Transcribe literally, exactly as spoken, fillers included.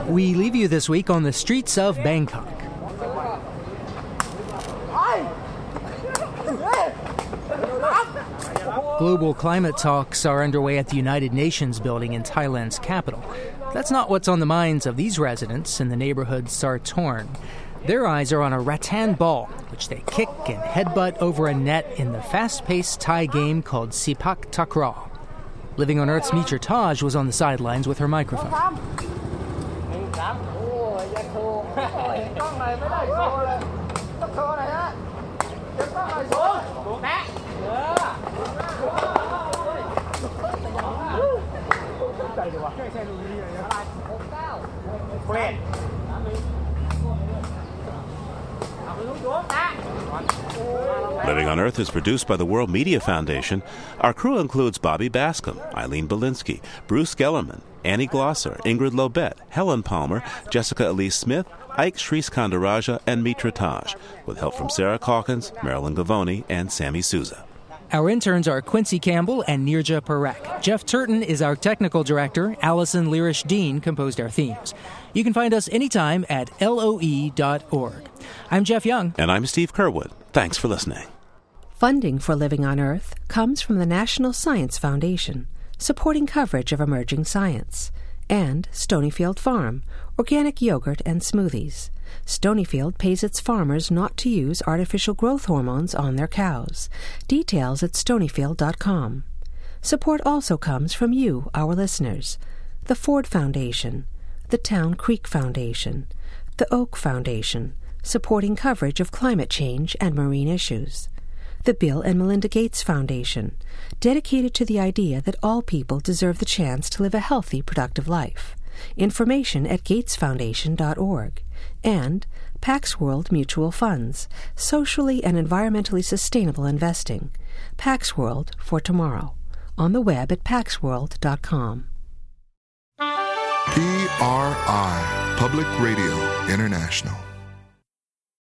We leave you this week on the streets of Bangkok. Global climate talks are underway at the United Nations building in Thailand's capital. That's not what's on the minds of these residents in the neighborhood Sartorn. Their eyes are on a rattan ball, which they kick and headbutt over a net in the fast-paced Thai game called Sepak Takraw. Living on Earth's Mitra Taj was on the sidelines with her microphone. Living on Earth is produced by the World Media Foundation. Our crew includes Bobby Bascom, Eileen Belinsky, Bruce Gellerman, Annie Glosser, Ingrid Lobet, Helen Palmer, Jessica Elise Smith, Ike Sriskandarajah, and Mitra Taj, with help from Sarah Calkins, Marilyn Gavoni, and Sammy Souza. Our interns are Quincy Campbell and Nirja Parekh. Jeff Turton is our technical director. Allison Lirish-Dean composed our themes. You can find us anytime at L O E dot org. I'm Jeff Young. And I'm Steve Curwood. Thanks for listening. Funding for Living on Earth comes from the National Science Foundation, supporting coverage of emerging science, and Stonyfield Farm, organic yogurt and smoothies. Stonyfield pays its farmers not to use artificial growth hormones on their cows. Details at stonyfield dot com. Support also comes from you, our listeners, the Ford Foundation, the Town Creek Foundation, the Oak Foundation, supporting coverage of climate change and marine issues, the Bill and Melinda Gates Foundation, dedicated to the idea that all people deserve the chance to live a healthy, productive life. Information at gates foundation dot org. And Pax World Mutual Funds, socially and environmentally sustainable investing. Pax World for tomorrow. On the web at pax world dot com. P R I, Public Radio International.